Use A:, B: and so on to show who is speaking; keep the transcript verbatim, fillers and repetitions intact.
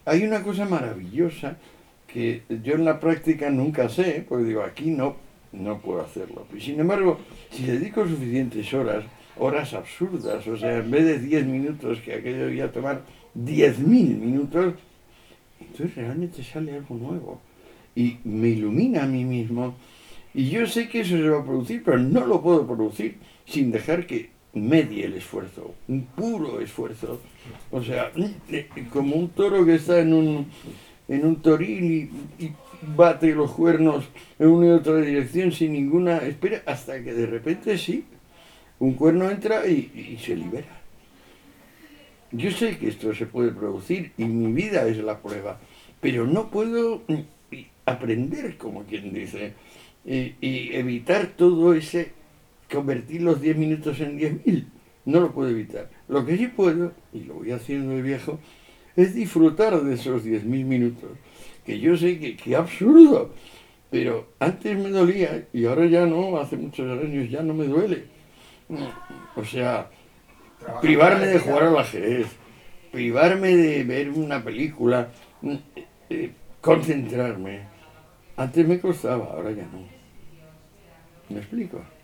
A: hay una cosa maravillosa que yo en la práctica nunca sé, porque digo, aquí no, no puedo hacerlo. Y sin embargo, si dedico suficientes horas, horas absurdas, o sea, en vez de diez minutos, que aquello iba a tomar diez mil minutos, entonces realmente sale algo nuevo. Y me ilumina a mí mismo. Y yo sé que eso se va a producir, pero no lo puedo producir sin dejar que medie el esfuerzo, un puro esfuerzo. O sea, como un toro que está en un, en un toril y, y bate los cuernos en una y otra dirección sin ninguna espera, hasta que de repente sí, un cuerno entra y, y se libera. Yo sé que esto se puede producir y mi vida es la prueba, pero no puedo aprender, como quien dice, y, y evitar todo ese, convertir los diez minutos en diez mil. No lo puedo evitar. Lo que sí puedo, y lo voy haciendo de viejo, es disfrutar de esos diez mil minutos. Que yo sé que, que absurdo, pero antes me dolía y ahora ya no, hace muchos años ya no me duele. O sea,
B: Trabajas con la
A: privarme de jugar
B: alegría.
A: al ajedrez, privarme de ver una película, eh, concentrarme. Antes me costaba, ahora ya no. ¿Me explico?